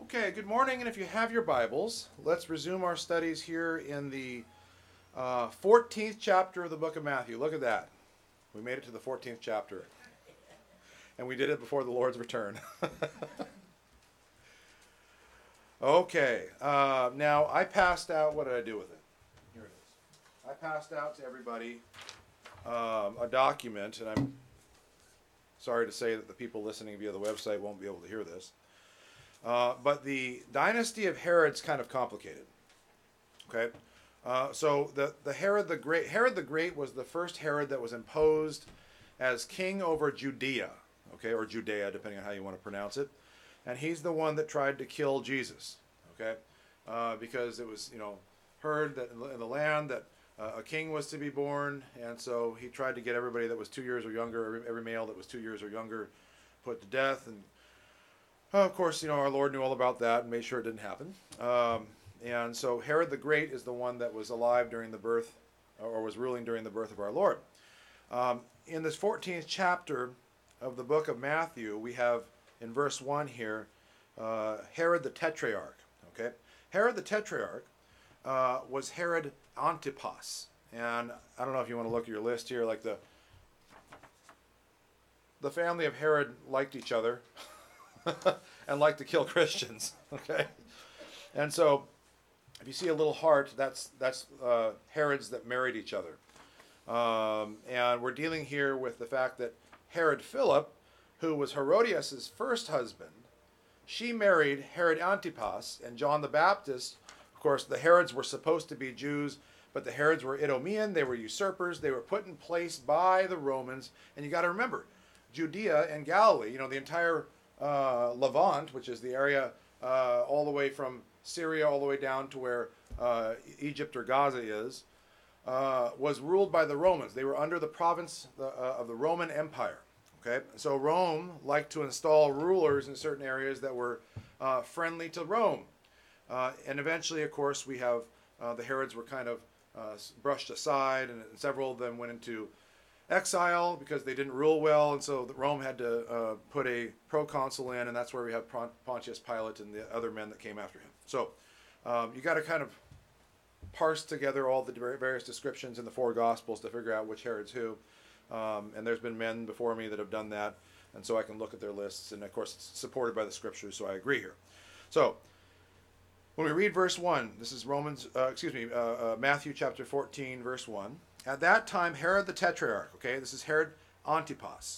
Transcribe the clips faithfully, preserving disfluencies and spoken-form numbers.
Okay, good morning, and if you have your Bibles, let's resume our studies here in the uh, fourteenth chapter of the book of Matthew. Look at that. We made it to the fourteenth chapter, and we did it before the Lord's return. Okay, uh, now I passed out, what did I do with it? Here it is. I passed out to everybody um, a document, and I'm sorry to say that the people listening via the website won't be able to hear this. Uh, but the dynasty of Herod's kind of complicated. Okay, uh, so the the Herod the Great, Herod the Great was the first Herod that was imposed as king over Judea. Okay, or Judea, depending on how you want to pronounce it, and he's the one that tried to kill Jesus. Okay, uh, because it was you know heard that in the, in the land that uh, a king was to be born, and so he tried to get everybody that was two years or younger, every, every male that was two years or younger, put to death. And Uh, of course, you know, our Lord knew all about that and made sure it didn't happen. Um, and so Herod the Great is the one that was alive during the birth, or was ruling during the birth of our Lord. Um, in this fourteenth chapter of the book of Matthew, we have, in verse one here, uh, Herod the Tetrarch. Okay, Herod the Tetrarch uh, was Herod Antipas. And I don't know if you want to look at your list here, like the, the family of Herod liked each other. and like to kill Christians, okay? And so, if you see a little heart, that's that's uh, Herods that married each other. Um, and we're dealing here with the fact that Herod Philip, who was Herodias' first husband, she married Herod Antipas, and John the Baptist. Of course, the Herods were supposed to be Jews, but the Herods were Idumean, they were usurpers, they were put in place by the Romans. And you got to remember, Judea and Galilee, you know, the entire Uh, Levant, which is the area uh, all the way from Syria all the way down to where uh, Egypt or Gaza is, uh, was ruled by the Romans. They were under the province uh, of the Roman Empire. Okay, so Rome liked to install rulers in certain areas that were uh, friendly to Rome, uh, and eventually, of course, we have uh, the Herods were kind of uh, brushed aside, and several of them went into exile because they didn't rule well, and so Rome had to uh, put a proconsul in, and that's where we have Pontius Pilate and the other men that came after him. So um, you got to kind of parse together all the various descriptions in the four Gospels to figure out which Herod's who. Um, and there's been men before me that have done that, and so I can look at their lists, and of course it's supported by the Scriptures, so I agree here. So when we read verse one, this is Romans, uh, excuse me, uh, uh, Matthew chapter fourteen, verse one. At that time, Herod the Tetrarch, okay, this is Herod Antipas,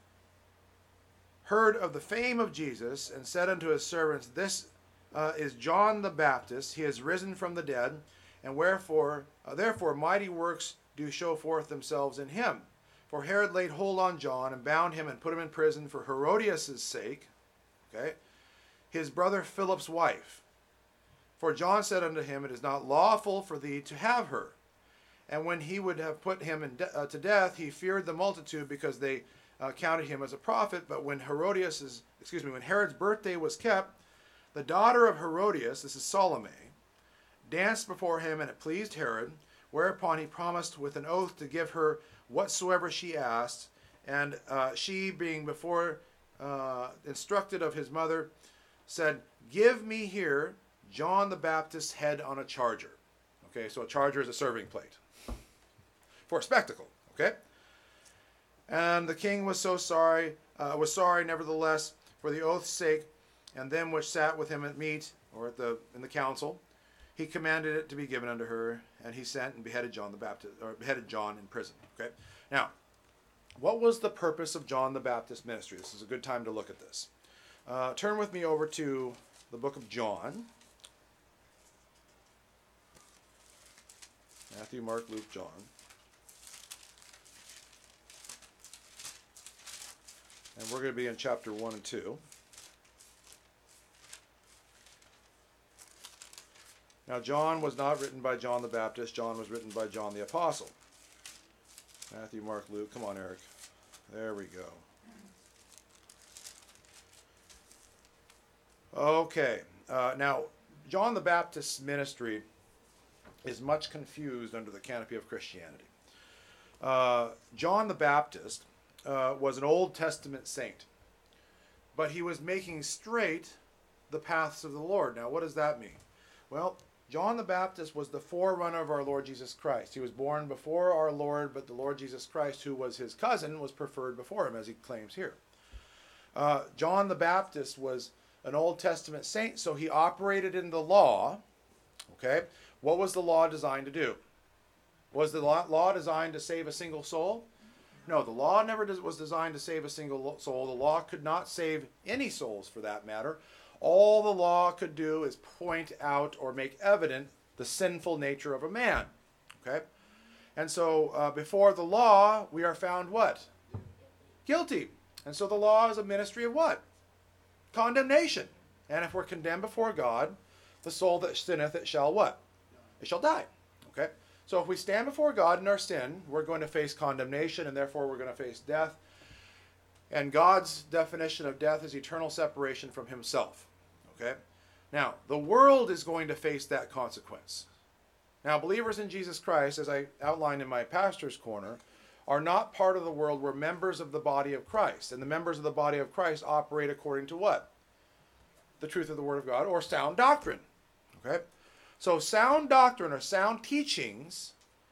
heard of the fame of Jesus, and said unto his servants, This uh, is John the Baptist. He is risen from the dead, and wherefore, uh, therefore, mighty works do show forth themselves in him. For Herod laid hold on John, and bound him, and put him in prison for Herodias' sake, okay, his brother Philip's wife. For John said unto him, It is not lawful for thee to have her. And when he would have put him in de- uh, to death, he feared the multitude because they uh, counted him as a prophet. But when Herodias, excuse me, when Herod's birthday was kept, the daughter of Herodias, this is Salome, danced before him, and it pleased Herod. Whereupon he promised with an oath to give her whatsoever she asked. And uh, she, being before uh, instructed of his mother, said, Give me here John the Baptist's head on a charger. Okay, so a charger is a serving plate for a spectacle, okay? And the king was so sorry, uh, was sorry nevertheless for the oath's sake, and them which sat with him at meat, or at the in the council, he commanded it to be given unto her, and he sent and beheaded John the Baptist, or beheaded John in prison. Okay. Now, what was the purpose of John the Baptist's ministry? This is a good time to look at this. Uh, turn with me over to the book of John. Matthew, Mark, Luke, John. And we're going to be in chapter one and two. Now, John was not written by John the Baptist. John was written by John the Apostle. Matthew, Mark, Luke. Come on, Eric. There we go. Okay. Uh, now, John the Baptist's ministry is much confused under the canopy of Christianity. Uh, John the Baptist uh, was an Old Testament saint, but he was making straight the paths of the Lord. Now, what does that mean? Well, John the Baptist was the forerunner of our Lord Jesus Christ. He was born before our Lord, but the Lord Jesus Christ, who was his cousin, was preferred before him, as he claims here. Uh, John the Baptist was an Old Testament saint, so he operated in the law. Okay? What was the law designed to do? Was the law designed to save a single soul? No, the law never was designed to save a single soul. The law could not save any souls, for that matter. All the law could do is point out or make evident the sinful nature of a man. Okay? And so uh, before the law, we are found what? Guilty. And so the law is a ministry of what? Condemnation. And if we're condemned before God, the soul that sinneth, it shall what? It shall die. Okay? So if we stand before God in our sin, we're going to face condemnation, and therefore we're going to face death. And God's definition of death is eternal separation from himself. Okay? Now, the world is going to face that consequence. Now, believers in Jesus Christ, as I outlined in my pastor's corner, are not part of the world. We're members of the body of Christ. And the members of the body of Christ operate according to what? The truth of the Word of God, or sound doctrine. Okay? So sound doctrine or sound teachings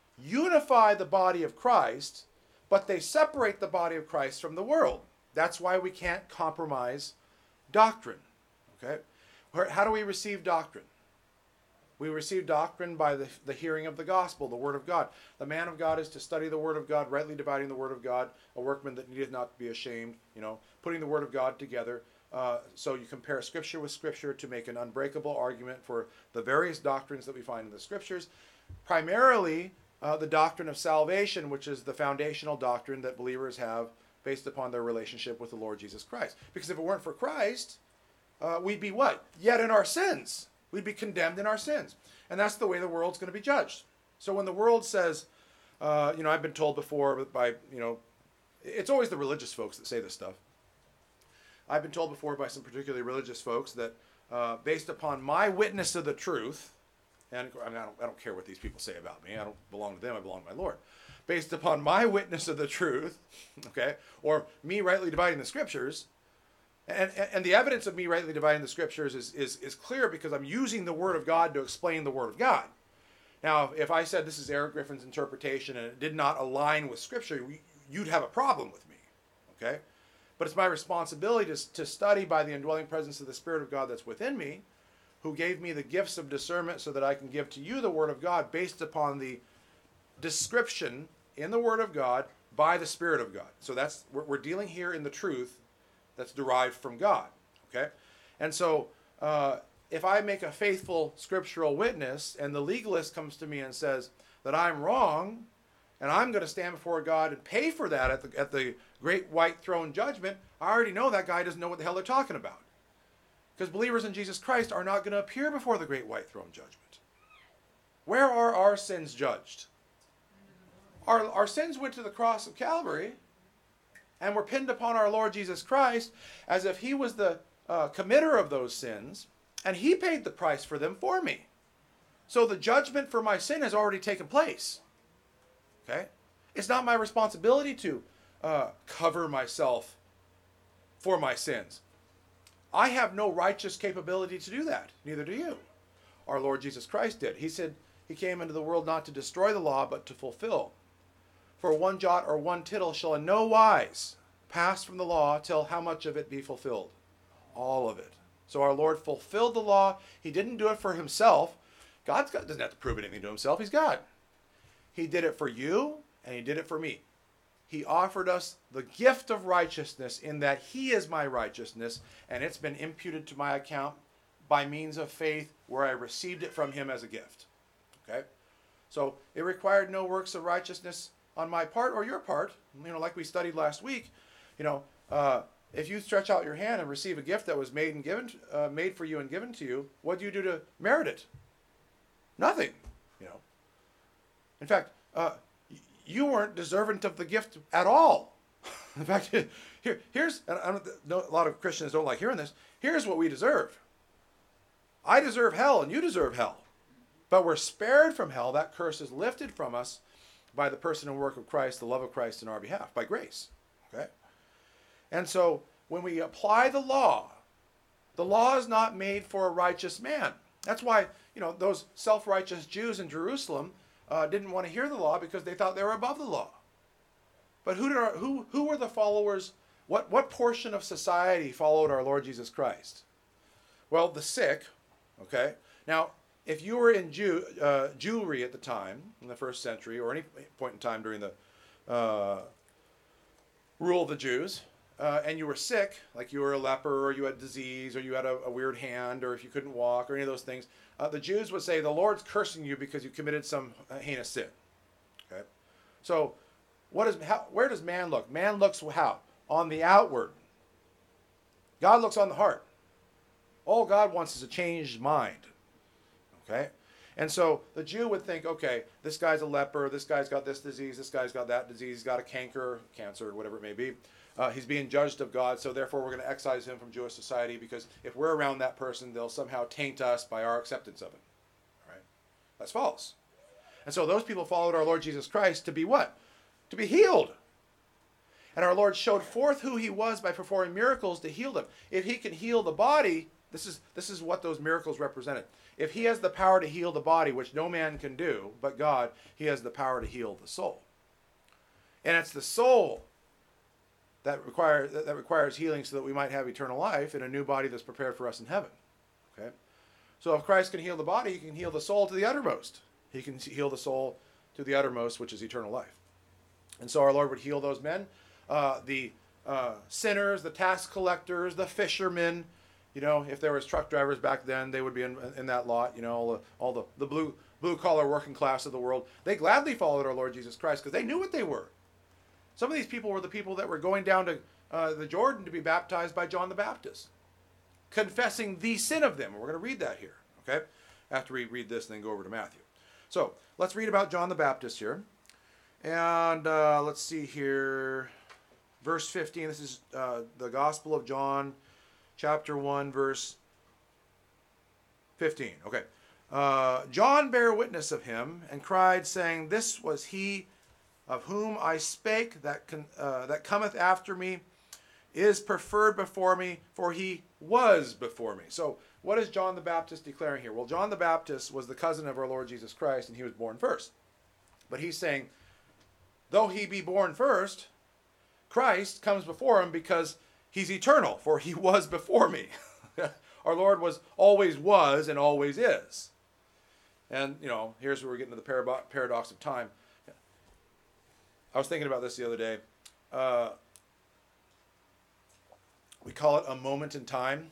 unify the body of Christ, but they separate the body of Christ from the world. That's why we can't compromise doctrine. Okay? How do we receive doctrine? We receive doctrine by the, the hearing of the gospel, the word of God. The man of God is to study the word of God, rightly dividing the word of God, a workman that needeth not be ashamed, you know, putting the word of God together. Uh, so you compare scripture with scripture to make an unbreakable argument for the various doctrines that we find in the scriptures. Primarily, uh, the doctrine of salvation, which is the foundational doctrine that believers have based upon their relationship with the Lord Jesus Christ. Because if it weren't for Christ, uh, we'd be what? Yet in our sins. We'd be condemned in our sins. And that's the way the world's going to be judged. So when the world says, uh, you know, I've been told before by, you know, it's always the religious folks that say this stuff. I've been told before by some particularly religious folks that uh, based upon my witness of the truth, and I, mean, I, don't, I don't care what these people say about me. I don't belong to them. I belong to my Lord. Based upon my witness of the truth, okay, or me rightly dividing the scriptures, and, and, and the evidence of me rightly dividing the scriptures is, is, is clear because I'm using the Word of God to explain the Word of God. Now, if I said this is Eric Griffin's interpretation and it did not align with Scripture, you'd have a problem with me, okay? But it's my responsibility to, to study by the indwelling presence of the Spirit of God that's within me, who gave me the gifts of discernment so that I can give to you the Word of God based upon the description in the Word of God by the Spirit of God. So that's, we're, we're dealing here in the truth that's derived from God, okay? And so uh, if I make a faithful scriptural witness and the legalist comes to me and says that I'm wrong, and I'm going to stand before God and pay for that at the, at the great white throne judgment, I already know that guy doesn't know what the hell they're talking about. Because believers in Jesus Christ are not going to appear before the great white throne judgment. Where are our sins judged? Our, our sins went to the cross of Calvary and were pinned upon our Lord Jesus Christ as if he was the uh, committer of those sins, and he paid the price for them for me. So the judgment for my sin has already taken place. Okay? It's not my responsibility to uh, cover myself for my sins. I have no righteous capability to do that. Neither do you. Our Lord Jesus Christ did. He said he came into the world not to destroy the law, but to fulfill. For one jot or one tittle shall in no wise pass from the law till how much of it be fulfilled? All of it. So our Lord fulfilled the law. He didn't do it for himself. God doesn't have to prove anything to himself. He's God. He did it for you, and he did it for me. He offered us the gift of righteousness in that he is my righteousness, and it's been imputed to my account by means of faith where I received it from him as a gift. Okay? So it required no works of righteousness on my part or your part. You know, like we studied last week, you know, uh, if you stretch out your hand and receive a gift that was made and given, uh, made for you and given to you, what do you do to merit it? Nothing, you know. In fact, uh, you weren't deserving of the gift at all. In fact, here, here's, and I don't know, a lot of Christians don't like hearing this, here's what we deserve. I deserve hell and you deserve hell. But we're spared from hell. That curse is lifted from us by the person and work of Christ, the love of Christ in our behalf, by grace. Okay? And so when we apply the law, The law is not made for a righteous man. That's why, you know, those self-righteous Jews in Jerusalem uh, didn't want to hear the law because they thought they were above the law. But who did our, who who were the followers? What what portion of society followed our Lord Jesus Christ? Well, the sick. Okay. Now, if you were in Jew, uh, Jewry at the time in the first century, or any point in time during the uh, rule of the Jews, uh, and you were sick, like you were a leper, or you had disease, or you had a, a weird hand, or if you couldn't walk, or any of those things, uh, the Jews would say the Lord's cursing you because you committed some uh, heinous sin. Okay. So, what is how, where does man look? Man looks how? On the outward. God looks on the heart. All God wants is a changed mind. Okay? And so the Jew would think, okay, this guy's a leper, this guy's got this disease, this guy's got that disease, he's got a canker, cancer, whatever it may be. Uh, he's being judged of God, so therefore we're going to excise him from Jewish society because if we're around that person, they'll somehow taint us by our acceptance of him. All right? That's false. And so those people followed our Lord Jesus Christ to be what? To be healed. And our Lord showed forth who he was by performing miracles to heal them. If he can heal the body, this is, this is what those miracles represented. If he has the power to heal the body, which no man can do but God, he has the power to heal the soul. And it's the soul that, require, that, that requires healing so that we might have eternal life in a new body that's prepared for us in heaven. Okay? So if Christ can heal the body, he can heal the soul to the uttermost. He can heal the soul to the uttermost, which is eternal life. And so our Lord would heal those men, uh, the uh, sinners, the tax collectors, the fishermen. You know, if there was truck drivers back then, they would be in, in that lot. You know, all the, all the, the blue blue collar working class of the world. They gladly followed our Lord Jesus Christ because they knew what they were. Some of these people were the people that were going down to uh, the Jordan to be baptized by John the Baptist, confessing the sin of them. And we're going to read that here. Okay, after we read this, and then go over to Matthew. So let's read about John the Baptist here. And uh, let's see here, verse fifteen. This is uh, the Gospel of John, chapter one, verse fifteen. Okay. Uh, John bare witness of him and cried, saying, This was he of whom I spake, that con- uh, that cometh after me is preferred before me, for he was before me. So what is John the Baptist declaring here? Well, John the Baptist was the cousin of our Lord Jesus Christ, and he was born first. But he's saying, though he be born first, Christ comes before him because he's eternal, for he was before me. Our Lord was always was and always is. And, you know, here's where we're getting to the paradox of time. I was thinking about this the other day. Uh, we call it a moment in time.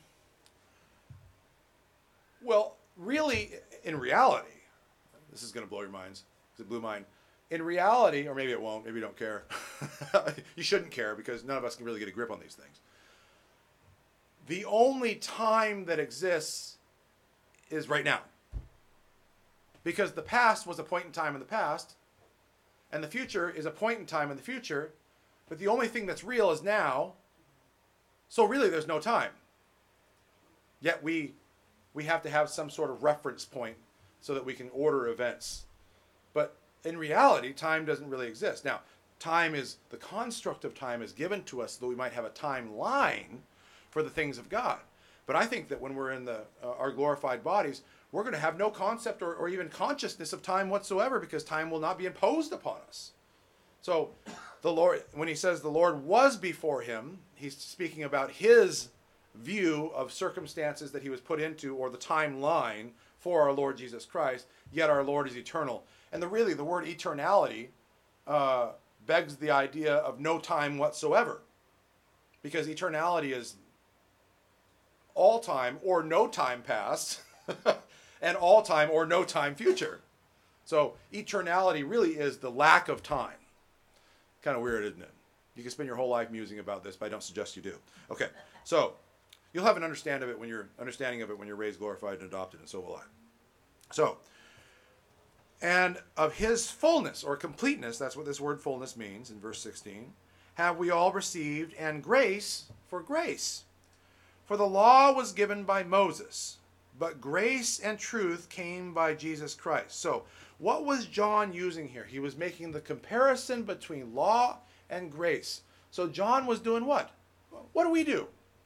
Well, really, in reality, this is going to blow your minds, because it blew mine. In reality, or maybe it won't, maybe you don't care. You shouldn't care, because none of us can really get a grip on these things. The only time that exists is right now. Because the past was a point in time in the past, and the future is a point in time in the future, but the only thing that's real is now, so really there's no time. Yet we we have to have some sort of reference point so that we can order events. But in reality, time doesn't really exist. Now, time is, the construct of time is given to us so that we might have a timeline for the things of God. But I think that when we're in the uh, our glorified bodies, we're going to have no concept or, or even consciousness of time whatsoever, because time will not be imposed upon us. So the Lord, when he says the Lord was before him, he's speaking about his view of circumstances that he was put into, or the timeline for our Lord Jesus Christ, yet our Lord is eternal. And the really, the word eternality uh, begs the idea of no time whatsoever, because eternality is all time or no time past, and all time or no time future. So eternality really is the lack of time. Kind of weird, isn't it? You can spend your whole life musing about this, but I don't suggest you do. Okay, so you'll have an understand of it when you're understanding of it when you're raised, glorified, and adopted, and so will I. So, and of his fullness or completeness, that's what this word fullness means in verse sixteen, have we all received, and grace for grace. For the law was given by Moses, but grace and truth came by Jesus Christ. So, what was John using here? He was making the comparison between law and grace. So John was doing what? What do we do?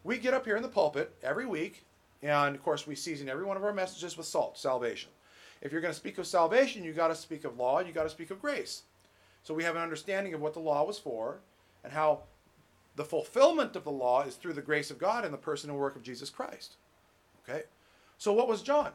we get up here in the pulpit every week, and of course we season every one of our messages with salt, salvation. If you're going to speak of salvation, you got to speak of law, you got to speak of grace. So we have an understanding of what the law was for, and how the fulfillment of the law is through the grace of God in the person and work of Jesus Christ. Okay? So what was John?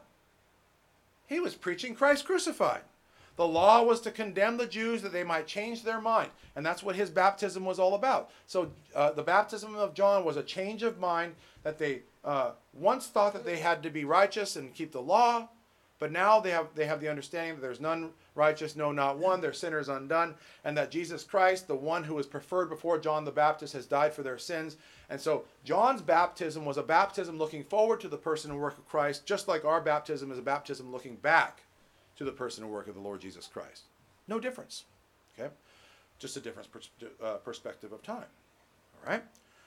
He was preaching Christ crucified. The law was to condemn the Jews that they might change their mind. And that's what his baptism was all about. So uh, the baptism of John was a change of mind, that they uh, once thought that they had to be righteous and keep the law, but now they have, they have the understanding that there's none righteous, no, not one. They're sinners undone. And that Jesus Christ, the one who was preferred before John the Baptist, has died for their sins. And so John's baptism was a baptism looking forward to the person and work of Christ, just like our baptism is a baptism looking back to the person and work of the Lord Jesus Christ. No difference. Okay? Just a different pers- uh, perspective of time. All right?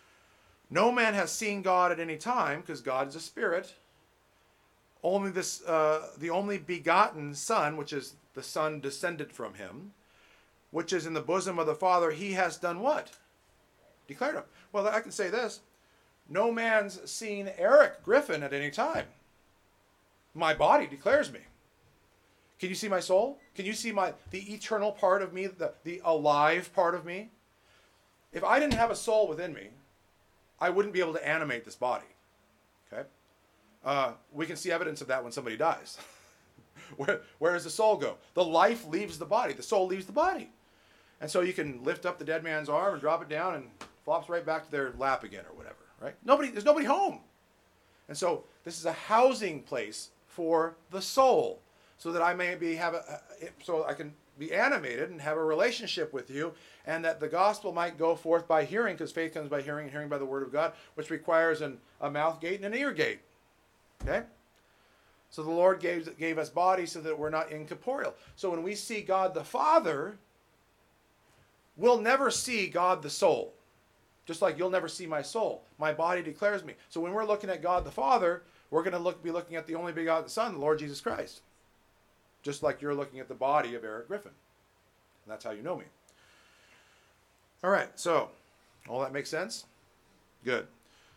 No man has seen God at any time, because God is a spirit. Only this, uh, the only begotten Son, which is the Son descended from him, which is in the bosom of the Father, he has done what? Declared him. Well, I can say this. No man's seen Eric Griffin at any time. My body declares me. Can you see my soul? Can you see my the eternal part of me, the, the alive part of me? If I didn't have a soul within me, I wouldn't be able to animate this body. Okay? Uh, we can see evidence of that when somebody dies. where, where does the soul go? The life leaves the body. The soul leaves the body. And so you can lift up the dead man's arm and drop it down and flops right back to their lap again or whatever. Right? Nobody, there's nobody home. And so this is a housing place for the soul, so that I may be have a, so I can be animated and have a relationship with you, and that the gospel might go forth by hearing, because faith comes by hearing, and hearing by the word of God, which requires an, a mouth gate and an ear gate. Okay? So the Lord gave, gave us bodies so that we're not incorporeal. So when we see God the Father, we'll never see God the soul. Just like you'll never see my soul. My body declares me. So when we're looking at God the Father, we're going to look, be looking at the only begotten Son, the Lord Jesus Christ. Just like you're looking at the body of Eric Griffin. And that's how you know me. All right, so all that makes sense? Good.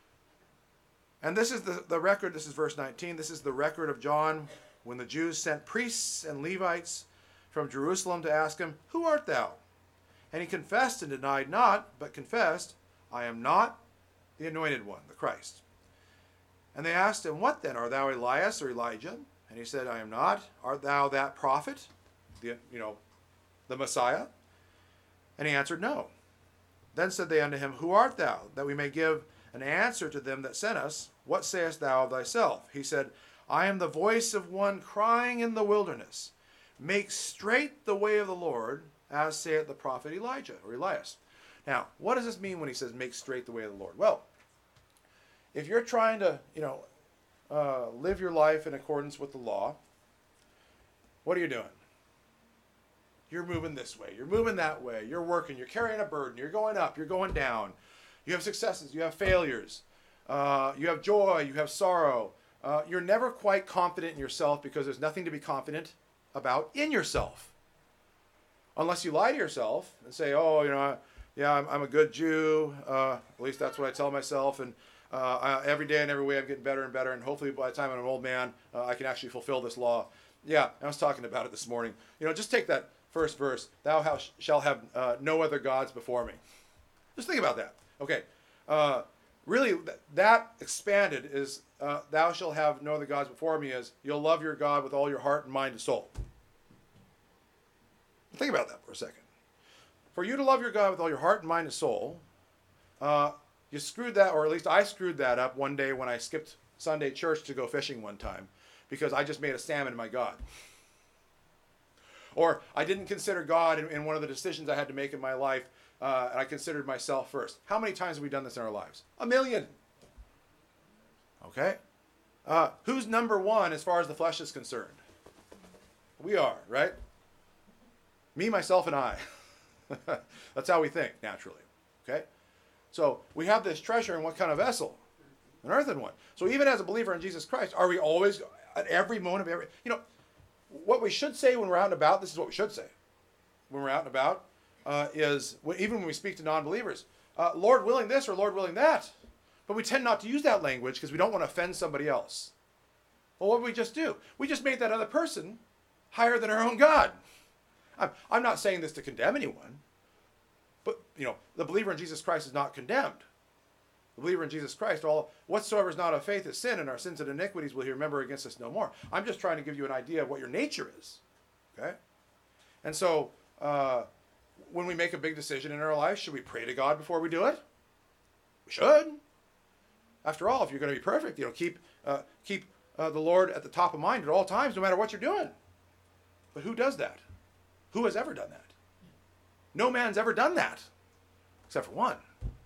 And this is the, the record, this is verse nineteen, this is the record of John when the Jews sent priests and Levites from Jerusalem to ask him, "Who art thou?" And he confessed and denied not, but confessed, "I am not the anointed one," the Christ. And they asked him, "What then? Art thou Elias or Elijah?" And he said, "I am not. Art thou that prophet?" The, you know, the Messiah? And he answered, "No." Then said they unto him, "Who art thou, that we may give an answer to them that sent us? What sayest thou of thyself?" He said, "I am the voice of one crying in the wilderness, make straight the way of the Lord, as saith the prophet Elijah," or Elias. Now, what does this mean when he says, make straight the way of the Lord? Well, if you're trying to, you know, uh, live your life in accordance with the law, what are you doing? You're moving this way. You're moving that way. You're working. You're carrying a burden. You're going up. You're going down. You have successes. You have failures. Uh, you have joy. You have sorrow. Uh, you're never quite confident in yourself, because there's nothing to be confident about in yourself. Unless you lie to yourself and say, "Oh, you know, yeah, I'm, I'm a good Jew. Uh, at least that's what I tell myself. And uh, I, every day and every way I'm getting better and better. And hopefully by the time I'm an old man, uh, I can actually fulfill this law." Yeah, I was talking about it this morning. You know, just take that first verse. "Thou hast, shall have uh, no other gods before me." Just think about that. Okay. Uh, really, th- that expanded is, uh, "Thou shalt have no other gods before me," is you'll love your God with all your heart and mind and soul. Think about that for a second. For you to love your God with all your heart and mind and soul, uh, you screwed that, or at least I screwed that up one day when I skipped Sunday church to go fishing one time, because I just made a salmon my God. Or I didn't consider God in, in one of the decisions I had to make in my life, uh, and I considered myself first. How many times have we done this in our lives? A million. Okay? Uh, who's number one as far as the flesh is concerned? We are, right? Me, myself, and I. That's how we think, naturally. Okay? So we have this treasure in what kind of vessel? An earthen one. So even as a believer in Jesus Christ, are we always, at every moment of every... You know, what we should say when we're out and about, this is what we should say when we're out and about, uh, is, even when we speak to non-believers, uh, Lord willing this or Lord willing that. But we tend not to use that language because we don't want to offend somebody else. Well, what did we just do? We just made that other person higher than our own God. I'm, I'm not saying this to condemn anyone, but, you know, the believer in Jesus Christ is not condemned. The believer in Jesus Christ, all whatsoever is not of faith is sin, and our sins and iniquities will he remember against us no more. I'm just trying to give you an idea of what your nature is. Okay? And so, uh, when we make a big decision in our life, should we pray to God before we do it? We should. After all, if you're going to be perfect, you know, keep uh, keep uh, the Lord at the top of mind at all times, no matter what you're doing. But who does that? Who has ever done that? No man's ever done that, except for one.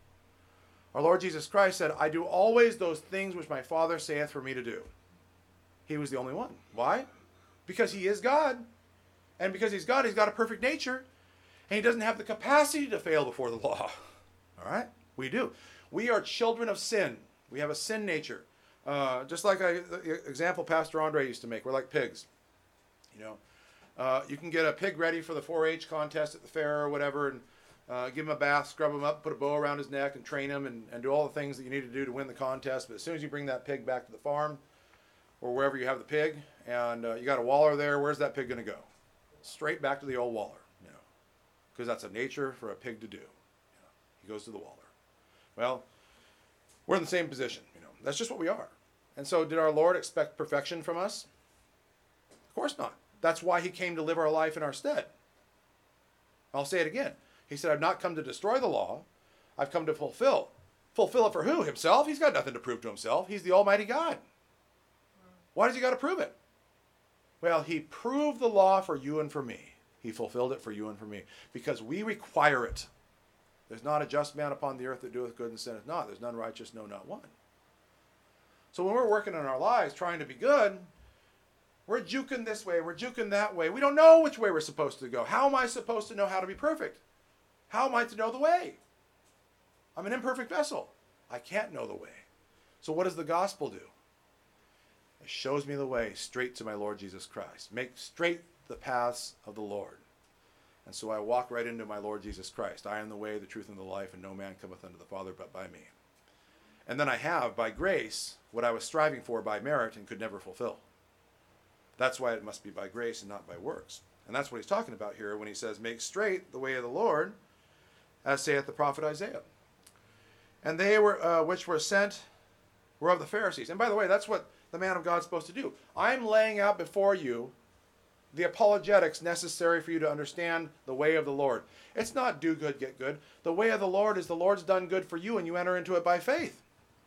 Our Lord Jesus Christ said, I do always those things which my Father saith for me to do. He was the only one. Why? Because he is God. And because he's God, he's got a perfect nature. And he doesn't have the capacity to fail before the law. All right? We do. We are children of sin. We have a sin nature. Uh, just like I, the example Pastor Andre used to make. We're like pigs. You know, uh, you can get a pig ready for the four H contest at the fair or whatever, and uh, give him a bath, scrub him up, put a bow around his neck, and train him, and, and do all the things that you need to do to win the contest. But as soon as you bring that pig back to the farm, or wherever you have the pig, and uh, you got a waller there, where's that pig going to go? Straight back to the old waller, you know, because that's a nature for a pig to do. You know, he goes to the waller. Well, we're in the same position, you know. That's just what we are. And so did our Lord expect perfection from us? Of course not. That's why he came to live our life in our stead. I'll say it again. He said, I've not come to destroy the law. I've come to fulfill. Fulfill it for who? Himself? He's got nothing to prove to himself. He's the Almighty God. Why does he got to prove it? Well, he proved the law for you and for me. He fulfilled it for you and for me. Because we require it. There's not a just man upon the earth that doeth good and sinneth not. There's none righteous, no, not one. So when we're working on our lives, trying to be good, we're juking this way, we're juking that way. We don't know which way we're supposed to go. How am I supposed to know how to be perfect? How am I to know the way? I'm an imperfect vessel. I can't know the way. So what does the gospel do? It shows me the way straight to my Lord Jesus Christ. Make straight the paths of the Lord. And so I walk right into my Lord Jesus Christ. I am the way, the truth, and the life, and no man cometh unto the Father but by me. And then I have, by grace, what I was striving for by merit and could never fulfill. That's why it must be by grace and not by works. And that's what he's talking about here when he says, make straight the way of the Lord, as saith the prophet Isaiah. And they were uh, which were sent were of the Pharisees. And by the way, that's what the man of God's supposed to do. I'm laying out before you the apologetics necessary for you to understand the way of the Lord. It's not do good, get good. The way of the Lord is the Lord's done good for you, and you enter into it by faith.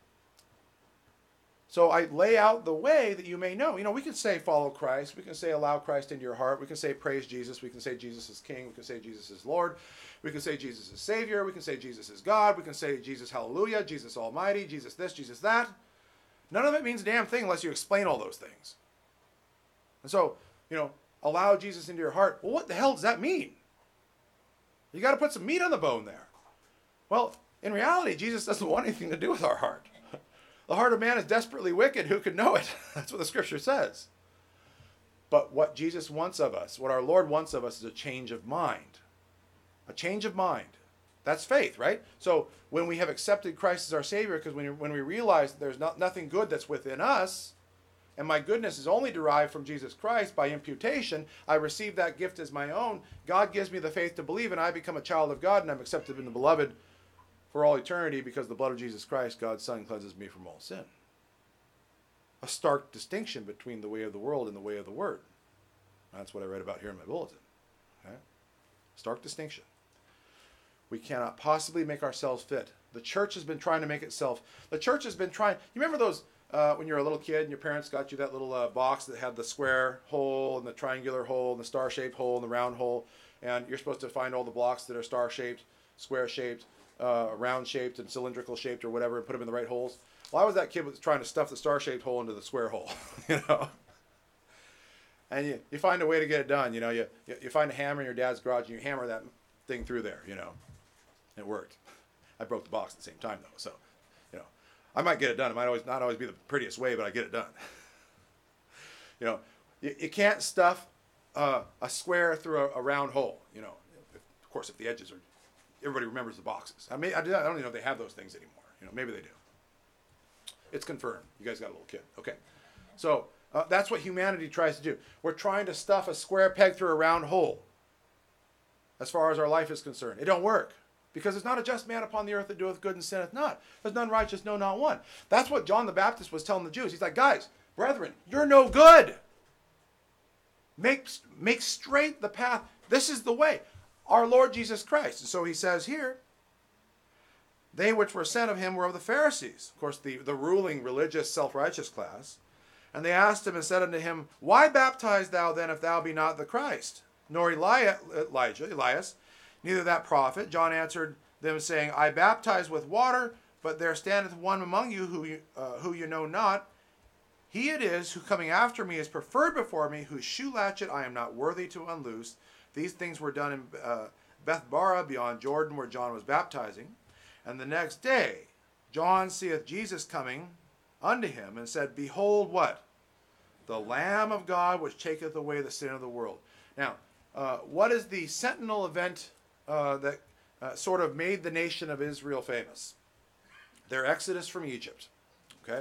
So I lay out the way that you may know. You know, we can say follow Christ. We can say allow Christ into your heart. We can say praise Jesus. We can say Jesus is King. We can say Jesus is Lord. We can say Jesus is Savior. We can say Jesus is God. We can say Jesus Hallelujah, Jesus Almighty, Jesus this, Jesus that. None of it means a damn thing unless you explain all those things. And so, you know, allow Jesus into your heart. Well, what the hell does that mean? You got to put some meat on the bone there. Well, in reality, Jesus doesn't want anything to do with our heart. The heart of man is desperately wicked. Who could know it? That's what the scripture says. But what Jesus wants of us, what our Lord wants of us, is a change of mind. A change of mind. That's faith, right? So when we have accepted Christ as our Savior, because when, when we realize that there's not, nothing good that's within us, and my goodness is only derived from Jesus Christ by imputation, I receive that gift as my own. God gives me the faith to believe, and I become a child of God, and I'm accepted in the beloved for all eternity, because the blood of Jesus Christ, God's Son, cleanses me from all sin. A stark distinction between the way of the world and the way of the Word. That's what I read about here in my bulletin. Okay? Stark distinction. We cannot possibly make ourselves fit. The church has been trying to make itself. The church has been trying. You remember those, uh, when you were a little kid and your parents got you that little uh, box that had the square hole and the triangular hole and the star-shaped hole and the round hole, and you're supposed to find all the blocks that are star-shaped, square-shaped, Uh, round-shaped and cylindrical-shaped or whatever, and put them in the right holes. Well, I was that kid was trying to stuff the star-shaped hole into the square hole, you know. And you, you find a way to get it done, you know. You, you you find a hammer in your dad's garage and you hammer that thing through there, you know. It worked. I broke the box at the same time though, so you know, I might get it done. It might always not always be the prettiest way, but I get it done. You know, you, you can't stuff uh, a square through a, a round hole, you know. If, of course, if the edges are. Everybody remembers the boxes. I mean, I don't even know if they have those things anymore. You know, maybe they do. It's confirmed. You guys got a little kid. Okay. So uh, that's what humanity tries to do. We're trying to stuff a square peg through a round hole as far as our life is concerned. It don't work. Because there's not a just man upon the earth that doeth good and sinneth not. There's none righteous, no, not one. That's what John the Baptist was telling the Jews. He's like, guys, brethren, you're no good. Make, make straight the path. This is the way. Our Lord Jesus Christ. And so he says here, they which were sent of him were of the Pharisees. Of course, the, the ruling religious self-righteous class. And they asked him and said unto him, why baptize thou then if thou be not the Christ? Nor Elijah, Elias, neither that prophet. John answered them, saying, I baptize with water, but there standeth one among you who you, uh, who you know not. He it is who coming after me is preferred before me, whose shoe latchet I am not worthy to unloose. These things were done in uh, Bethbara beyond Jordan, where John was baptizing. And the next day John seeth Jesus coming unto him, and said, behold, what? The Lamb of God, which taketh away the sin of the world. Now, uh, what is the sentinel event Uh, that uh, sort of made the nation of Israel famous? Their exodus from Egypt. Okay?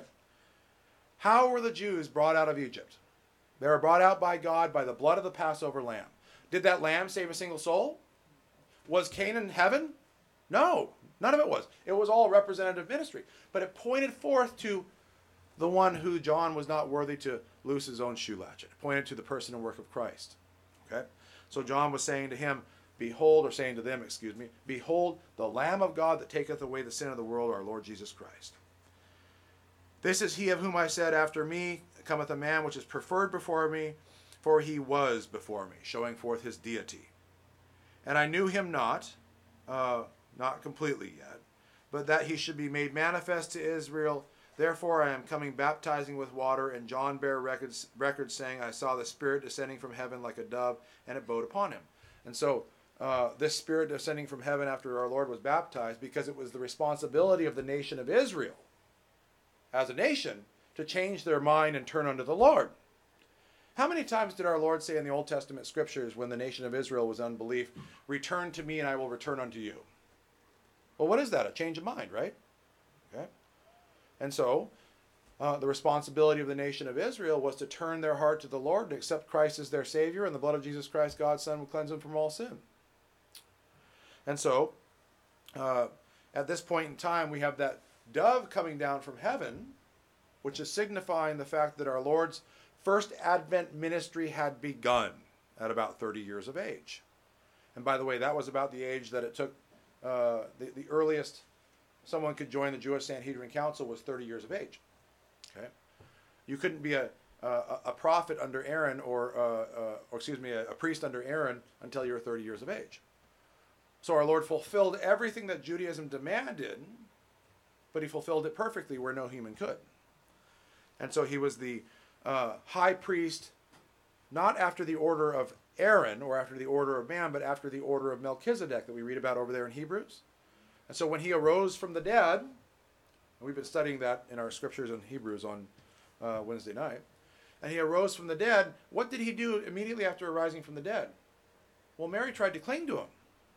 How were the Jews brought out of Egypt? They were brought out by God by the blood of the Passover lamb. Did that lamb save a single soul? Was Canaan heaven? No, none of it was. It was all representative ministry. But it pointed forth to the one who John was not worthy to loose his own shoe latchet. It pointed to the person and work of Christ. Okay? So John was saying to him, behold, or saying to them, excuse me, behold, the Lamb of God that taketh away the sin of the world, our Lord Jesus Christ. This is he of whom I said, after me cometh a man which is preferred before me, for he was before me, showing forth his deity. And I knew him not, uh, not completely yet, but that he should be made manifest to Israel. Therefore I am coming baptizing with water, and John bare records, records saying, I saw the Spirit descending from heaven like a dove, and it abode upon him. And so, Uh, this Spirit descending from heaven after our Lord was baptized, because it was the responsibility of the nation of Israel as a nation to change their mind and turn unto the Lord. How many times did our Lord say in the Old Testament scriptures, when the nation of Israel was unbelief, return to me and I will return unto you? Well, what is that? A change of mind, right? Okay. And so uh, the responsibility of the nation of Israel was to turn their heart to the Lord and accept Christ as their Savior, and the blood of Jesus Christ, God's Son, will cleanse them from all sin. And so, uh, at this point in time, we have that dove coming down from heaven, which is signifying the fact that our Lord's first Advent ministry had begun at about thirty years of age. And by the way, that was about the age that it took, uh, the, the earliest someone could join the Jewish Sanhedrin Council was thirty years of age. Okay, you couldn't be a a, a prophet under Aaron, or, uh, uh, or excuse me, a, a priest under Aaron until you were thirty years of age. So our Lord fulfilled everything that Judaism demanded, but he fulfilled it perfectly where no human could. And so he was the uh, high priest, not after the order of Aaron or after the order of man, but after the order of Melchizedek that we read about over there in Hebrews. And so when he arose from the dead, and we've been studying that in our scriptures in Hebrews on uh, Wednesday night, and he arose from the dead, what did he do immediately after arising from the dead? Well, Mary tried to cling to him.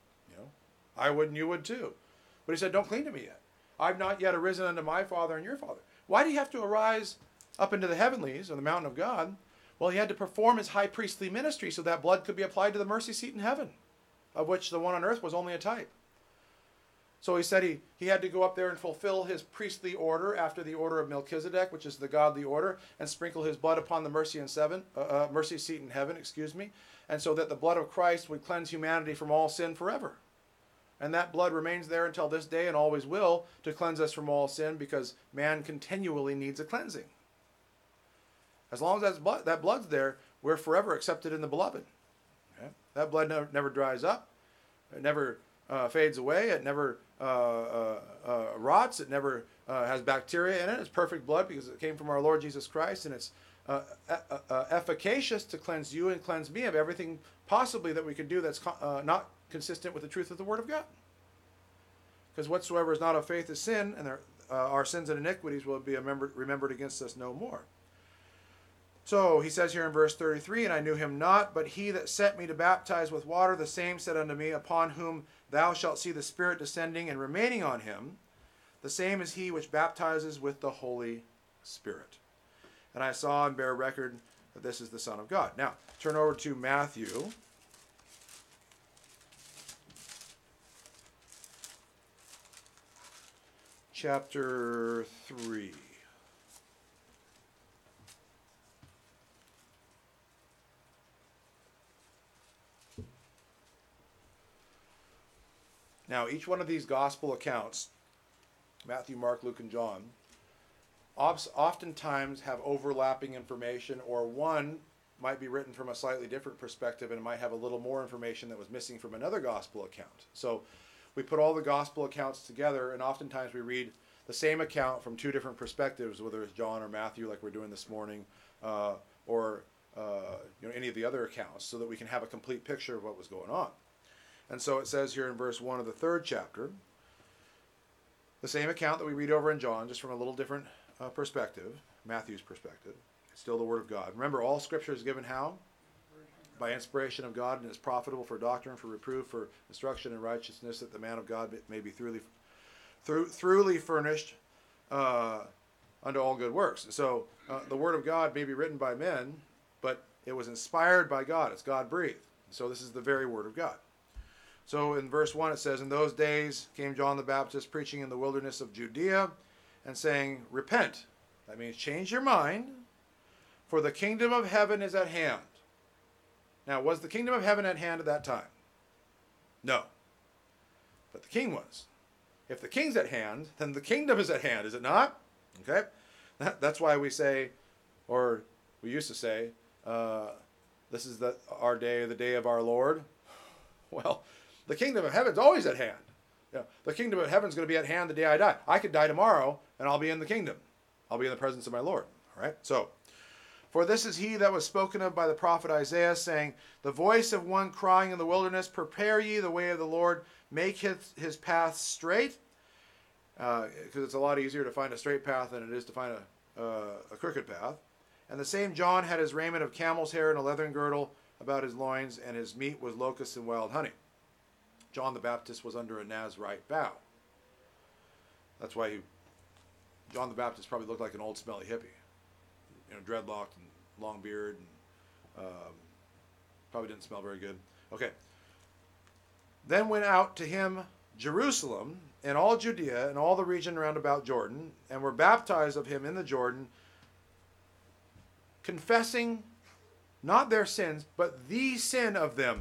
I would and you would too. But he said, don't cling to me yet. I've not yet arisen unto my Father and your Father. Why did he have to arise up into the heavenlies, or the mountain of God? Well, he had to perform his high priestly ministry so that blood could be applied to the mercy seat in heaven, of which the one on earth was only a type. So he said he, he had to go up there and fulfill his priestly order after the order of Melchizedek, which is the godly order, and sprinkle his blood upon the mercy, in seven, uh, uh, mercy seat in heaven, excuse me, and so that the blood of Christ would cleanse humanity from all sin forever. And that blood remains there until this day and always will, to cleanse us from all sin, because man continually needs a cleansing. As long as that's blood, that blood's there, we're forever accepted in the beloved. Okay? That blood never, never dries up. It never uh, fades away. It never uh, uh, uh, rots. It never uh, has bacteria in it. It's perfect blood because it came from our Lord Jesus Christ, and it's uh, uh, uh, efficacious to cleanse you and cleanse me of everything possibly that we could do that's uh, not consistent with the truth of the Word of God. Because whatsoever is not of faith is sin, and there, uh, our sins and iniquities will be remembered, remembered against us no more. So he says here in verse thirty-three, and I knew him not, but he that sent me to baptize with water, the same said unto me, upon whom thou shalt see the Spirit descending and remaining on him, the same is he which baptizes with the Holy Spirit. And I saw and bear record that this is the Son of God. Now, turn over to Matthew. Chapter three. Now, each one of these gospel accounts, Matthew, Mark, Luke, and John, oftentimes have overlapping information, or one might be written from a slightly different perspective and it might have a little more information that was missing from another gospel account. So we put all the gospel accounts together, and oftentimes we read the same account from two different perspectives, whether it's John or Matthew, like we're doing this morning, uh, or uh, you know, any of the other accounts, so that we can have a complete picture of what was going on. And so it says here in verse one of the third chapter, the same account that we read over in John, just from a little different uh, perspective, Matthew's perspective. It's still the Word of God. Remember, all Scripture is given how? By inspiration of God, and is profitable for doctrine, for reproof, for instruction in righteousness, that the man of God may be thoroughly, through, thoroughly furnished uh, unto all good works. And so uh, the Word of God may be written by men, but it was inspired by God. It's God-breathed. So this is the very Word of God. So in verse one it says, in those days came John the Baptist preaching in the wilderness of Judea and saying, repent. That means change your mind, for the kingdom of heaven is at hand. Now, was the kingdom of heaven at hand at that time? No. But the king was. If the king's at hand, then the kingdom is at hand, is it not? Okay? That, that's why we say, or we used to say, uh, this is the, our day, the day of our Lord. Well, the kingdom of heaven is always at hand. You know, the kingdom of heaven is going to be at hand the day I die. I could die tomorrow, and I'll be in the kingdom. I'll be in the presence of my Lord. All right? So, for this is he that was spoken of by the prophet Isaiah, saying, the voice of one crying in the wilderness, prepare ye the way of the Lord, make his, his path straight. Because uh, it's a lot easier to find a straight path than it is to find a, uh, a crooked path. And the same John had his raiment of camel's hair and a leathern girdle about his loins, and his meat was locusts and wild honey. John the Baptist was under a Nazarite vow. That's why he, John the Baptist probably looked like an old smelly hippie. You know, dreadlocked and long beard, and um, probably didn't smell very good. Okay. Then went out to him Jerusalem and all Judea and all the region round about Jordan, and were baptized of him in the Jordan, confessing not their sins, but the sin of them.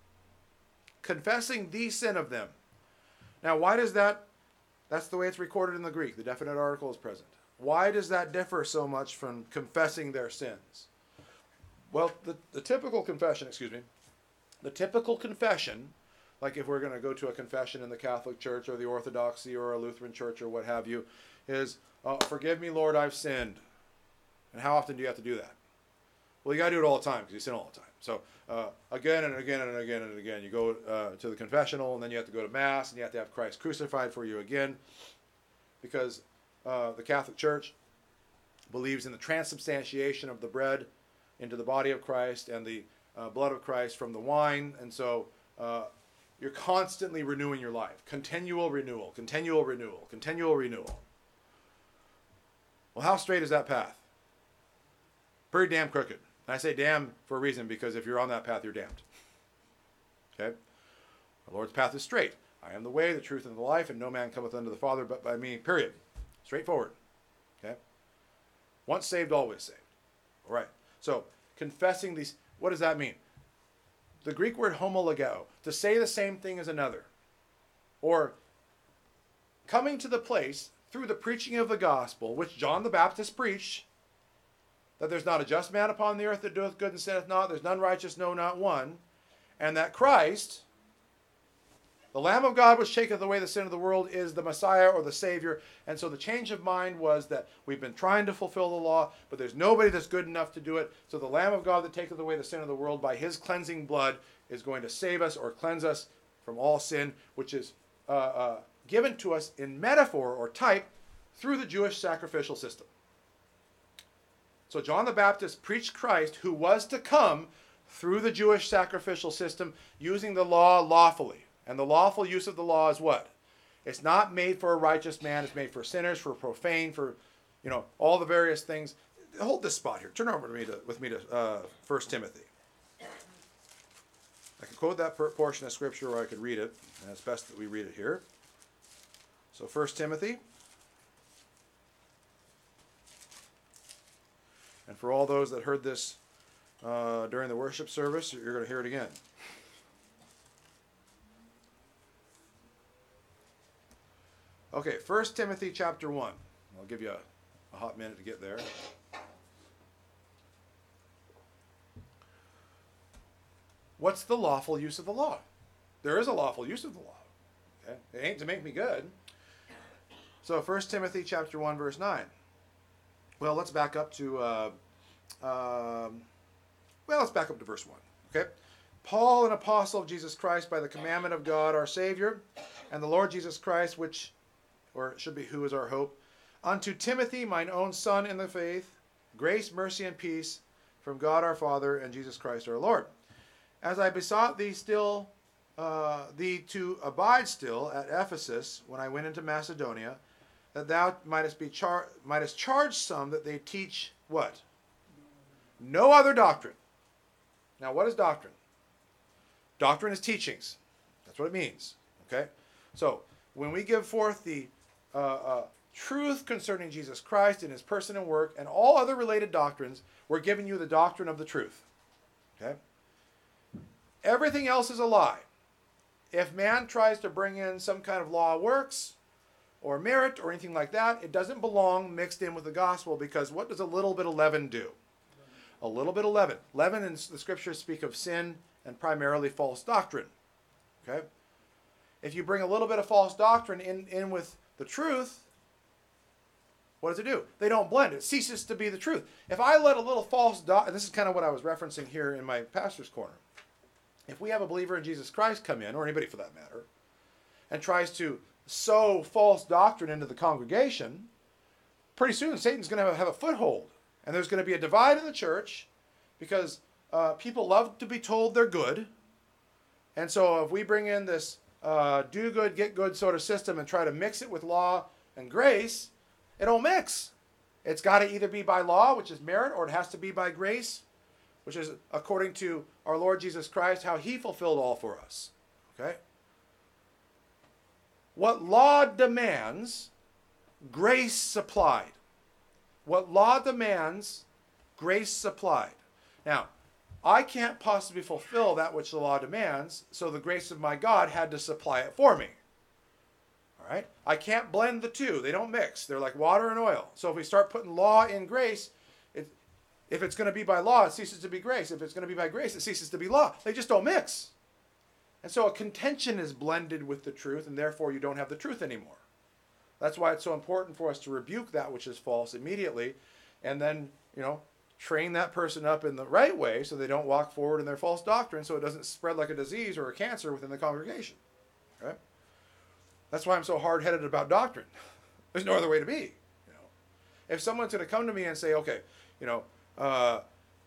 Confessing the sin of them. Now, why does that, that's the way it's recorded in the Greek. The definite article is present. Why does that differ so much from confessing their sins? Well, the, the typical confession, excuse me, the typical confession, like if we're going to go to a confession in the Catholic Church or the Orthodoxy or a Lutheran Church or what have you, is, uh, forgive me, Lord, I've sinned. And how often do you have to do that? Well, you got to do it all the time because you sin all the time. So uh, again and again and again and again, you go uh, to the confessional, and then you have to go to Mass, and you have to have Christ crucified for you again, because uh, the Catholic Church believes in the transubstantiation of the bread into the body of Christ and the uh, blood of Christ from the wine. And so uh, you're constantly renewing your life. Continual renewal, continual renewal, continual renewal. Well, how straight is that path? Pretty damn crooked. And I say damn for a reason, because if you're on that path, you're damned. Okay? The Lord's path is straight. I am the way, the truth, and the life, and no man cometh unto the Father but by me, period. Straightforward. Okay? Once saved, always saved. All right. So, confessing these, what does that mean? The Greek word homologeo, to say the same thing as another. Or coming to the place through the preaching of the gospel, which John the Baptist preached, that there's not a just man upon the earth that doeth good and sinneth not, there's none righteous, no, not one, and that Christ, the Lamb of God which taketh away the sin of the world, is the Messiah or the Savior. And so the change of mind was that we've been trying to fulfill the law, but there's nobody that's good enough to do it. So the Lamb of God that taketh away the sin of the world by his cleansing blood is going to save us or cleanse us from all sin, which is uh, uh, given to us in metaphor or type through the Jewish sacrificial system. So John the Baptist preached Christ, who was to come through the Jewish sacrificial system, using the law lawfully. And the lawful use of the law is what? It's not made for a righteous man. It's made for sinners, for profane, for, you know, all the various things. Hold this spot here. Turn over to me to, with me to uh, First Timothy. I can quote that portion of Scripture, or I could read it, and it's best that we read it here. So First Timothy. And for all those that heard this uh, during the worship service, you're going to hear it again. Okay, First Timothy chapter one. I'll give you a, a hot minute to get there. What's the lawful use of the law? There is a lawful use of the law. Okay? It ain't to make me good. So First Timothy chapter one, verse nine. Well, let's back up to, uh, um, well, let's back up to verse one. Okay? Paul, an apostle of Jesus Christ, by the commandment of God our Savior, and the Lord Jesus Christ, which, or it should be who is our hope, unto Timothy, mine own son in the faith, grace, mercy, and peace from God our Father and Jesus Christ our Lord. As I besought thee still, uh, thee to abide still at Ephesus when I went into Macedonia, that thou mightest be char- mightest charge some that they teach what? No other doctrine. Now, what is doctrine? Doctrine is teachings. That's what it means. Okay? So, when we give forth the uh, uh, truth concerning Jesus Christ and his person and work and all other related doctrines, we're giving you the doctrine of the truth. Okay? Everything else is a lie. If man tries to bring in some kind of law of works or merit or anything like that, it doesn't belong mixed in with the gospel, because what does a little bit of leaven do? A little bit of leaven. Leaven in the scriptures speak of sin and primarily false doctrine. Okay? If you bring a little bit of false doctrine in, in with the truth, what does it do? They don't blend. It ceases to be the truth. If I let a little false doctrine, and this is kind of what I was referencing here in my pastor's corner. If we have a believer in Jesus Christ come in, or anybody for that matter, and tries to sow false doctrine into the congregation, pretty soon Satan's going to have, have a foothold. And there's going to be a divide in the church, because uh, people love to be told they're good. And so if we bring in this uh, do good, get good sort of system and try to mix it with law and grace, it don't mix. It's got to either be by law, which is merit, or it has to be by grace, which is according to our Lord Jesus Christ, how he fulfilled all for us. Okay? What law demands, grace supplied. What law demands, grace supplied. Now, I can't possibly fulfill that which the law demands, so the grace of my God had to supply it for me. All right? I can't blend the two. They don't mix. They're like water and oil. So if we start putting law in grace, it, if it's going to be by law, it ceases to be grace. If it's going to be by grace, it ceases to be law. They just don't mix. And so a contention is blended with the truth, and therefore you don't have the truth anymore. That's why it's so important for us to rebuke that which is false immediately, and then, you know, train that person up in the right way so they don't walk forward in their false doctrine, so it doesn't spread like a disease or a cancer within the congregation. Right? That's why I'm so hard-headed about doctrine. There's no other way to be. You know, if someone's going to come to me and say, okay, you know, uh,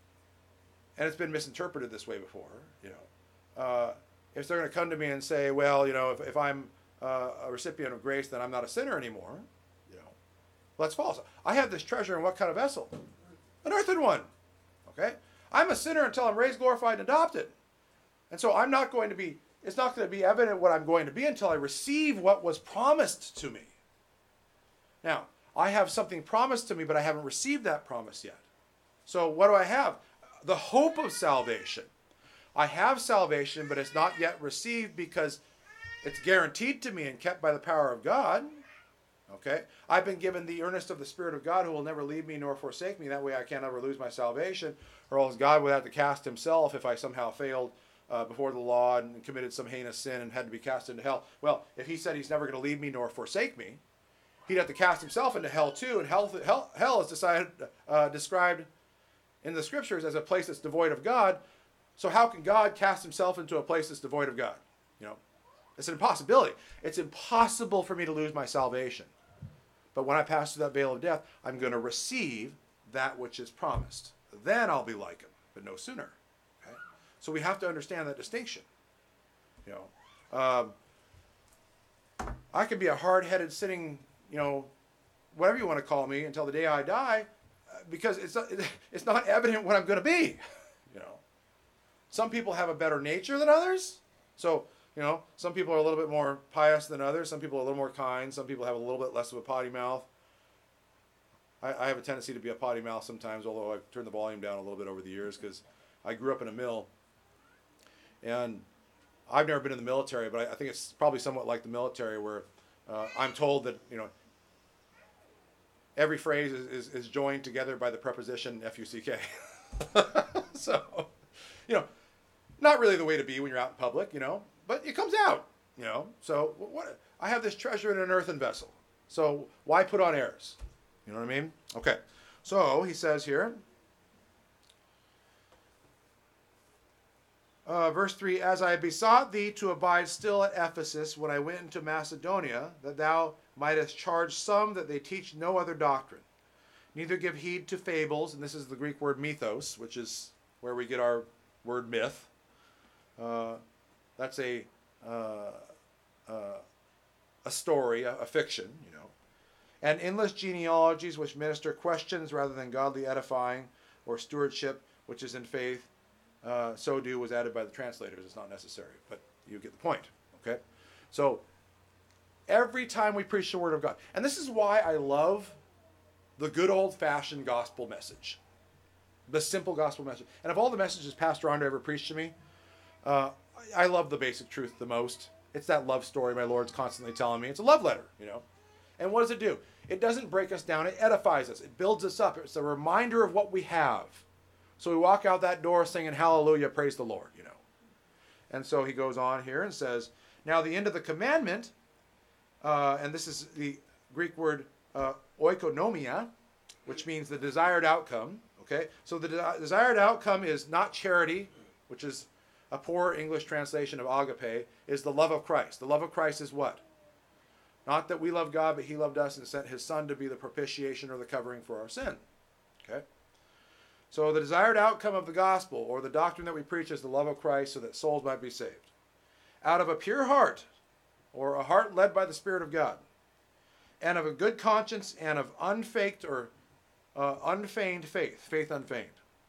and it's been misinterpreted this way before, you know, uh, if they're going to come to me and say, well, you know, if, if I'm uh, a recipient of grace, then I'm not a sinner anymore, you know, well, that's false. I have this treasure in what kind of vessel? An earthen one. Okay? I'm a sinner until I'm raised, glorified, and adopted. And so I'm not going to be, it's not going to be evident what I'm going to be until I receive what was promised to me. Now, I have something promised to me, but I haven't received that promise yet. So what do I have? The hope of salvation. I have salvation, but it's not yet received because it's guaranteed to me and kept by the power of God. Okay? I've been given the earnest of the Spirit of God, who will never leave me nor forsake me. That way I can't ever lose my salvation, or else God would have to cast himself if I somehow failed uh, before the law and committed some heinous sin and had to be cast into hell. Well, if he said he's never going to leave me nor forsake me, he'd have to cast himself into hell too, and hell, hell, hell is decided, uh, described in the scriptures as a place that's devoid of God. So how can God cast himself into a place that's devoid of God? You know, it's an impossibility. It's impossible for me to lose my salvation. But when I pass through that veil of death, I'm going to receive that which is promised. Then I'll be like him, but no sooner. Okay? So we have to understand that distinction. You know, um, I could be a hard-headed, sitting, you know, whatever you want to call me, until the day I die, because it's not, it's not evident what I'm going to be. You know, some people have a better nature than others. So, you know, some people are a little bit more pious than others. Some people are a little more kind. Some people have a little bit less of a potty mouth. I, I have a tendency to be a potty mouth sometimes, although I've turned the volume down a little bit over the years because I grew up in a mill. And I've never been in the military, but I, I think it's probably somewhat like the military, where uh, I'm told that, you know, every phrase is, is, is joined together by the preposition F U C K. So, you know, not really the way to be when you're out in public, you know, but it comes out, you know. So what, I have this treasure in an earthen vessel. So why put on airs? You know what I mean? Okay. So he says here, uh, verse three, as I besought thee to abide still at Ephesus when I went into Macedonia, that thou mightest charge some that they teach no other doctrine, neither give heed to fables, and this is the Greek word mythos, which is where we get our word myth. Uh, that's a uh, uh, a story, a, a fiction, you know. And endless genealogies which minister questions rather than godly edifying, or stewardship, which is in faith, uh, so do was added by the translators. It's not necessary, but you get the point, okay? So every time we preach the Word of God, and this is why I love the good old-fashioned gospel message, the simple gospel message. And of all the messages Pastor Andre ever preached to me, uh, I love the basic truth the most. It's that love story my Lord's constantly telling me. It's a love letter, you know. And what does it do? It doesn't break us down. It edifies us. It builds us up. It's a reminder of what we have. So we walk out that door singing hallelujah, praise the Lord, you know. And so he goes on here and says, now the end of the commandment, uh, and this is the Greek word uh, oikonomia, which means the desired outcome. Okay, so the de- desired outcome is not charity, which is a poor English translation of agape, is the love of Christ. The love of Christ is what? Not that we love God, but he loved us and sent his Son to be the propitiation or the covering for our sin. Okay? So the desired outcome of the gospel, or the doctrine that we preach, is the love of Christ so that souls might be saved. Out of a pure heart, or a heart led by the Spirit of God, and of a good conscience, and of unfaked or uh, unfeigned faith, faith unfeigned,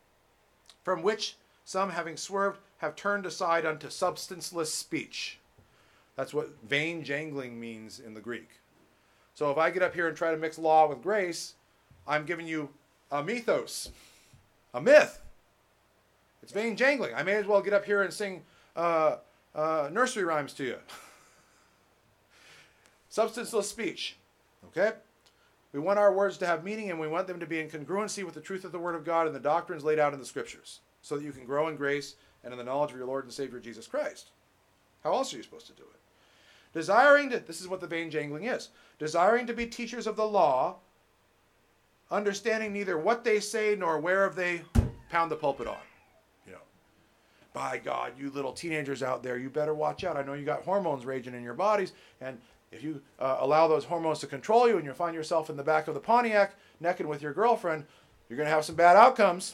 from which some, having swerved, have turned aside unto substanceless speech. That's what vain jangling means in the Greek. So if I get up here and try to mix law with grace, I'm giving you a mythos, a myth. It's vain jangling. I may as well get up here and sing uh, uh, nursery rhymes to you. Substanceless speech. Okay? We want our words to have meaning, and we want them to be in congruency with the truth of the Word of God and the doctrines laid out in the Scriptures, so that you can grow in grace and in the knowledge of your Lord and Savior Jesus Christ. How else are you supposed to do it? Desiring to, this is what the vain jangling is, desiring to be teachers of the law, understanding neither what they say nor whereof they pound the pulpit on. You know, by God, you little teenagers out there, you better watch out. I know you got hormones raging in your bodies, and if you uh, allow those hormones to control you and you find yourself in the back of the Pontiac necking with your girlfriend, you're going to have some bad outcomes.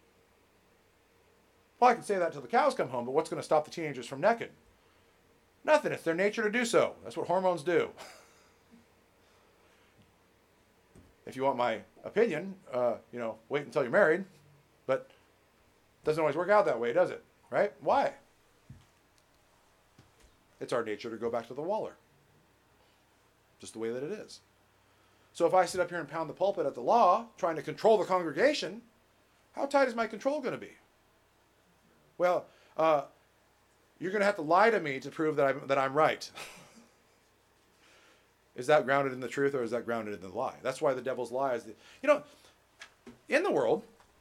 Well, I can say that till the cows come home, but what's going to stop the teenagers from necking? Nothing. It's their nature to do so. That's what hormones do. If you want my opinion, uh, you know, wait until you're married. But it doesn't always work out that way, does it? Right? Why? It's our nature to go back to the waller. Just the way that it is. So if I sit up here and pound the pulpit at the law, trying to control the congregation, how tight is my control going to be? Well, uh, you're going to have to lie to me to prove that I'm, that I'm right. Is that grounded in the truth, or is that grounded in the lie? That's why the devil's lie is, the, you know, in the world,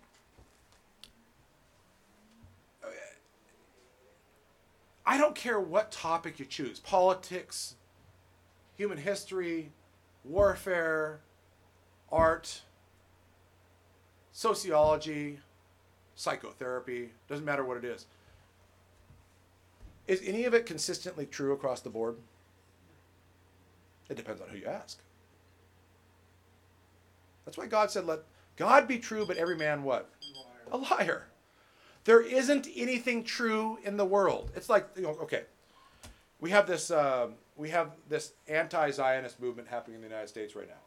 I don't care what topic you choose, politics, human history, warfare, art, sociology, psychotherapy, doesn't matter what it is. Is any of it consistently true across the board? It depends on who you ask. That's why God said, let God be true, but every man what? A liar. A liar. There isn't anything true in the world. It's like, you know, okay, we have this uh, we have this anti-Zionist movement happening in the United States right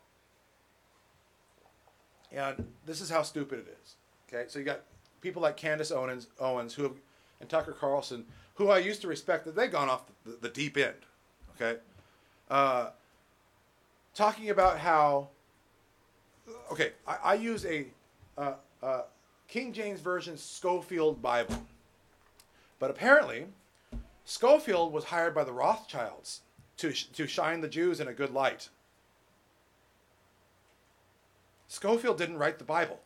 now. And this is how stupid it is. Okay, so you got people like Candace Owens, Owens who have, and Tucker Carlson, who I used to respect, that they've gone off the, the deep end. Okay, uh, talking about how, okay, I, I use a uh, uh, King James Version Scofield Bible, but apparently Scofield was hired by the Rothschilds to to shine the Jews in a good light. Scofield didn't write the Bible.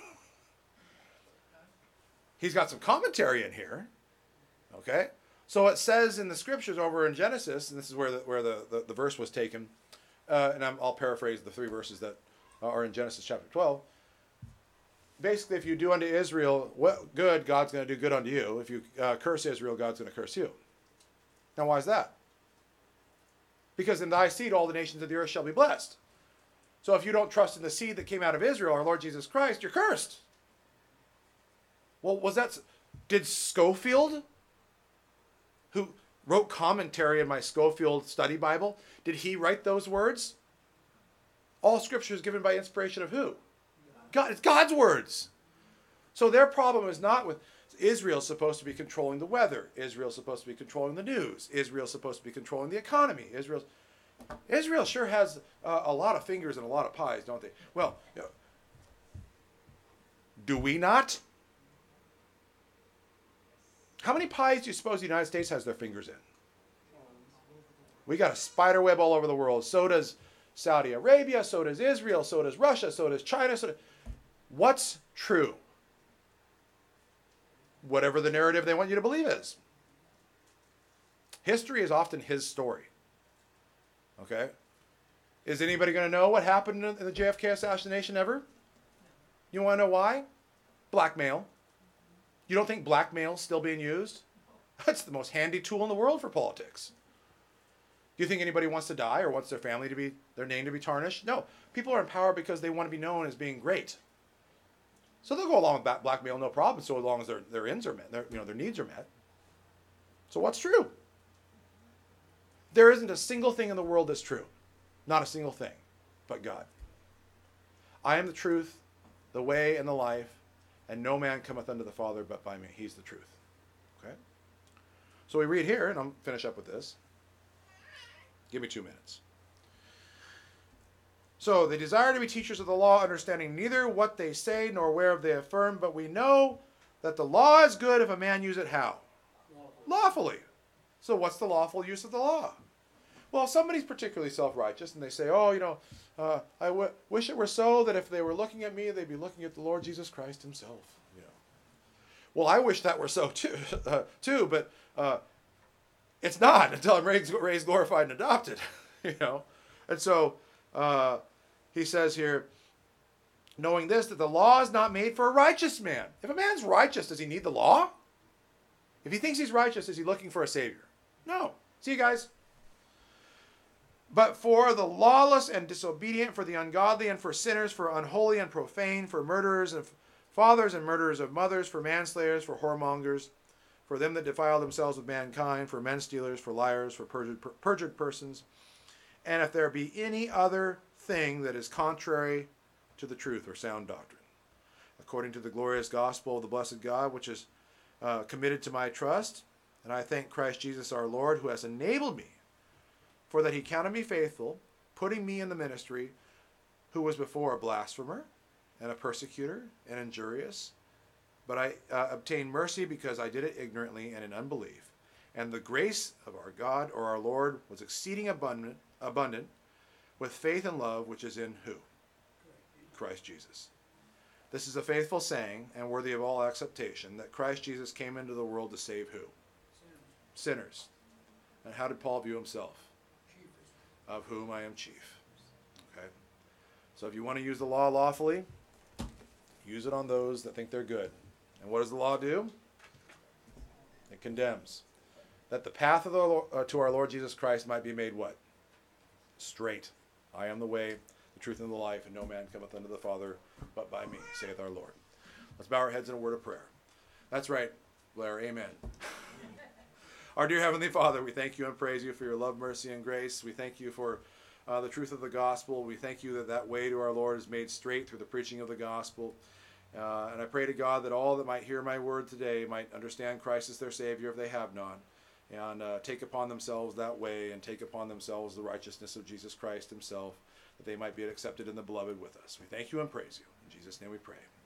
He's got some commentary in here. Okay? So it says in the scriptures over in Genesis, and this is where the, where the, the, the verse was taken, uh, and I'm, I'll paraphrase the three verses that are in Genesis chapter twelve. Basically, if you do unto Israel well, good, God's going to do good unto you. If you uh, curse Israel, God's going to curse you. Now, why is that? Because in thy seed all the nations of the earth shall be blessed. So if you don't trust in the seed that came out of Israel, our Lord Jesus Christ, you're cursed. Well, was that... Did Scofield, who wrote commentary in my Scofield study Bible, did he write those words? All scripture is given by inspiration of who? God. It's God's words. So their problem is not with Israel's supposed to be controlling the weather. Israel's supposed to be controlling the news. Israel's supposed to be controlling the economy. Israel's Israel sure has uh, a lot of fingers and a lot of pies, don't they? Well, you know, do we not? How many pies do you suppose the United States has their fingers in? We got a spider web all over the world. So does Saudi Arabia, so does Israel, so does Russia, so does China. So does... What's true? Whatever the narrative they want you to believe is. History is often his story. Okay? Is anybody going to know what happened in the J F K assassination ever? You want to know why? Blackmail. You don't think blackmail is still being used? That's the most handy tool in the world for politics. Do you think anybody wants to die or wants their family to be, their name to be tarnished? No. People are in power because they want to be known as being great. So they'll go along with blackmail, no problem, so long as their, their ends are met, their, you know, their needs are met. So what's true? There isn't a single thing in the world that's true. Not a single thing, but God. I am the truth, the way, and the life, and no man cometh unto the Father but by me. He's the truth. Okay? So we read here, and I'll finish up with this. Give me two minutes. So they desire to be teachers of the law, understanding neither what they say nor whereof they affirm, but we know that the law is good if a man use it how? Lawfully. Lawfully. So what's the lawful use of the law? Well, if somebody's particularly self-righteous and they say, oh, you know, uh, I w- wish it were so that if they were looking at me, they'd be looking at the Lord Jesus Christ himself. You know. Well, I wish that were so too, uh, too but uh, it's not until I'm raised, raised, glorified, and adopted. You know. And so uh, he says here, knowing this, that the law is not made for a righteous man. If a man's righteous, does he need the law? If he thinks he's righteous, is he looking for a savior? No. See you guys. But for the lawless and disobedient, for the ungodly and for sinners, for unholy and profane, for murderers of fathers and murderers of mothers, for manslayers, for whoremongers, for them that defile themselves with mankind, for men stealers, for liars, for perjured, per, perjured persons. And if there be any other thing that is contrary to the truth or sound doctrine, according to the glorious gospel of the blessed God, which is uh, committed to my trust, and I thank Christ Jesus our Lord, who has enabled me, for that he counted me faithful, putting me in the ministry, who was before a blasphemer, and a persecutor, and injurious. But I uh, obtained mercy because I did it ignorantly and in unbelief. And the grace of our God, or our Lord, was exceeding abundant, abundant with faith and love, which is in who? Christ Jesus. This is a faithful saying, and worthy of all acceptation, that Christ Jesus came into the world to save who? Sinners. Sinners. And how did Paul view himself? Of whom I am chief. Okay? So if you want to use the law lawfully, use it on those that think they're good. And what does the law do? It condemns. That the path of the, uh, to our Lord Jesus Christ might be made what? Straight. I am the way, the truth, and the life, and no man cometh unto the Father but by me, saith our Lord. Let's bow our heads in a word of prayer. That's right, Blair. Amen. Our dear Heavenly Father, we thank you and praise you for your love, mercy, and grace. We thank you for uh, the truth of the gospel. We thank you that that way to our Lord is made straight through the preaching of the gospel. Uh, and I pray to God that all that might hear my word today might understand Christ as their Savior if they have not, and uh, take upon themselves that way and take upon themselves the righteousness of Jesus Christ himself, that they might be accepted in the beloved with us. We thank you and praise you. In Jesus' name we pray.